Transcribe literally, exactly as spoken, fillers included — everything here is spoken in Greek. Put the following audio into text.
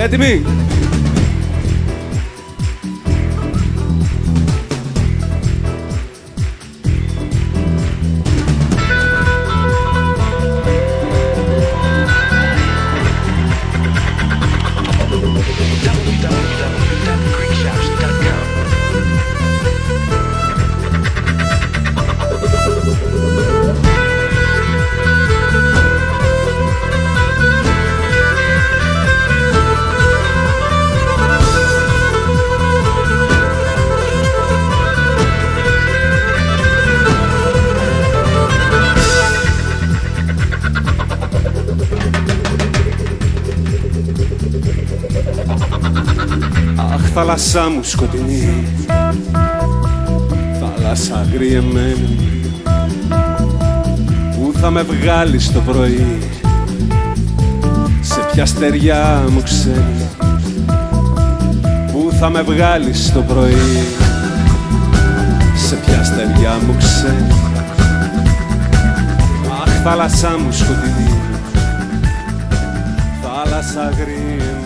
Έτοιμοι! Θάλασσά μου σκοτεινή, θάλασσα αγριεμένη, πού θα με βγάλεις το πρωί, σε ποια στεριά μου ξένη, πού θα με βγάλεις το πρωί, σε ποια στεριά μου ξένη. Αχ, θάλασσά μου σκοτεινή, θάλασσα αγριεμένη,